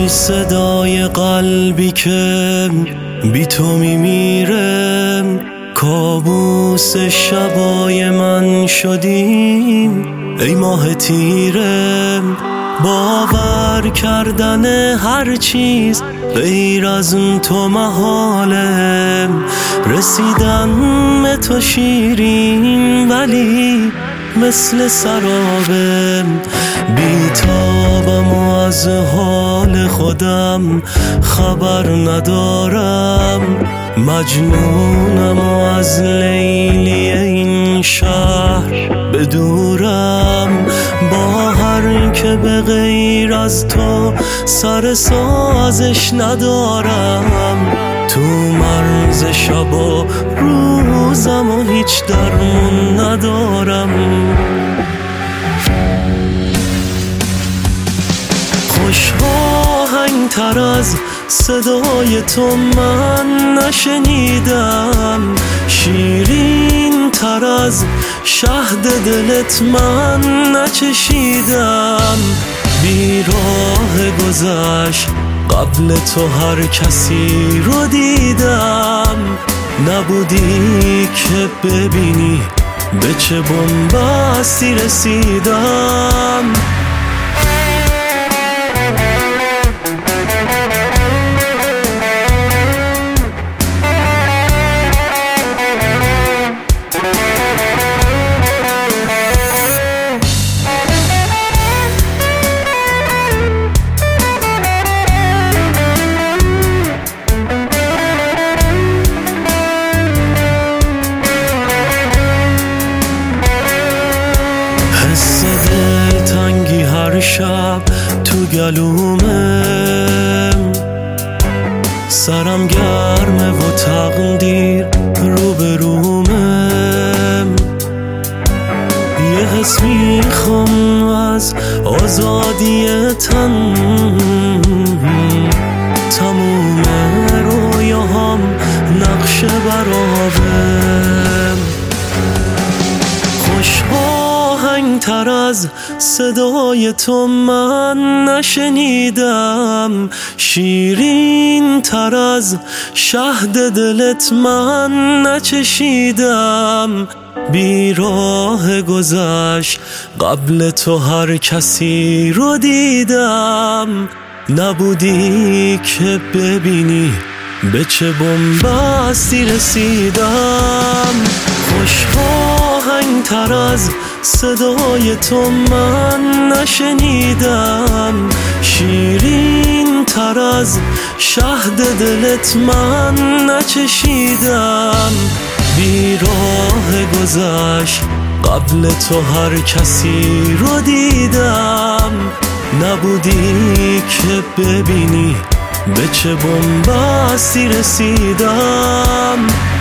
صدای قلبی که بی تو میمیره، کابوس شبای من شدیم ای ماه تیره. باور کردن هر چیز غیر از تو محاله، رسیدن به تو شیرین ولی مثل سرابه. بیتابم و از حال خودم خبر ندارم، مجنونم و از لیلی این شهر بدورم. با هر که به غیر از تو سر سازش ندارم، تو مرز شب و روزم و هیچ درمون ندارم. خوش آهنگ تر از صدای تو من نشنیدم، شیرین تر از شهد دلت من نچشیدم. بی راه گذشت قبل تو هر کسی رو دیدم، نبودی که ببینی به چه بنبستی رسیدم. حس دلتنگی هر شب تو گلومه، سرم گرمه و تقدیر روبرومه. یه حس میخوام از آزادی تن، تموم رویاهام نقش برابه. خوش آهنگ تر از صدای تو من نشنیدم، شیرین تر از شهد دلت من نچشیدم. بی راه گذشت قبل تو هر کسی رو دیدم، نبودی که ببینی به چه بنبستی رسیدم. خوش آهنگ تر از صدای تو من نشنیدم، شیرین تر از شهد دلت من نچشیدم. بی راه گذشت قبل تو هر کسی رو دیدم، نبودی که ببینی به چه بنبستی رسیدم.